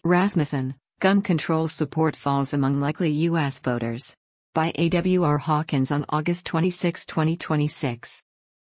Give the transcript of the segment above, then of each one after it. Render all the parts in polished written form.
Rasmussen, gun control support falls among likely U.S. voters. By A.W.R. Hawkins on August 26, 2026.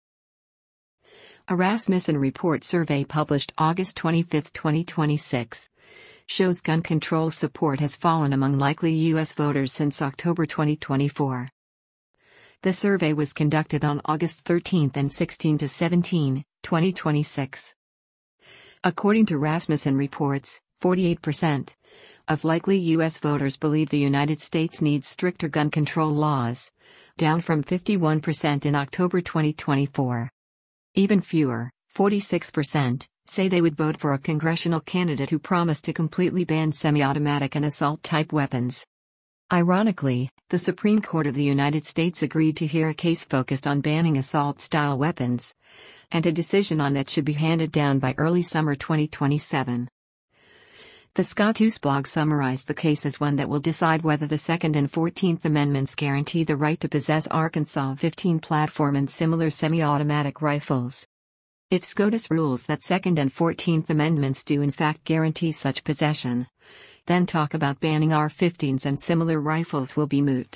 A Rasmussen report survey published August 25, 2026, shows gun control support has fallen among likely U.S. voters since October 2024. The survey was conducted on August 13 and 16-17, 2026. According to Rasmussen reports, 48% of likely U.S. voters believe the United States needs stricter gun control laws, down from 51% in October 2024. Even fewer, 46%, say they would vote for a congressional candidate who promised to completely ban semi-automatic and assault-type weapons. Ironically, the Supreme Court of the United States agreed to hear a case focused on banning assault-style weapons, and a decision on that should be handed down by early summer 2027. The Scott Hoos blog summarized the case as one that will decide whether the Second and 14th Amendments guarantee the right to possess Arkansas 15 platform and similar semi-automatic rifles. If SCOTUS rules that Second and 14th Amendments do in fact guarantee such possession, then talk about banning AR-15s and similar rifles will be moot.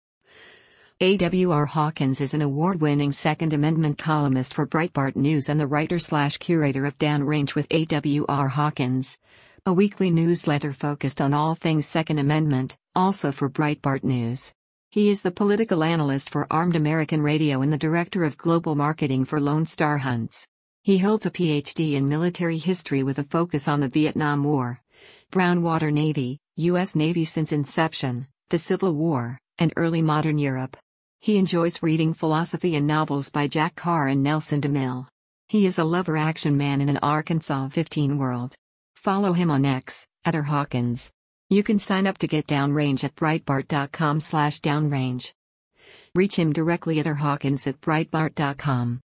A.W.R. Hawkins is an award-winning Second Amendment columnist for Breitbart News and the writer/curator of Downrange with A.W.R. Hawkins, a weekly newsletter focused on all things Second Amendment, also for Breitbart News. He is the political analyst for Armed American Radio and the director of global marketing for Lone Star Hunts. He holds a Ph.D. in military history with a focus on the Vietnam War, Brown Water Navy, U.S. Navy since inception, the Civil War, and early modern Europe. He enjoys reading philosophy and novels by Jack Carr and Nelson DeMille. He is a lover action man in an Arkansas 15 world. Follow him on X, @Hawkins. You can sign up to get Downrange at Breitbart.com/downrange. Reach him directly at Hawkins@Breitbart.com.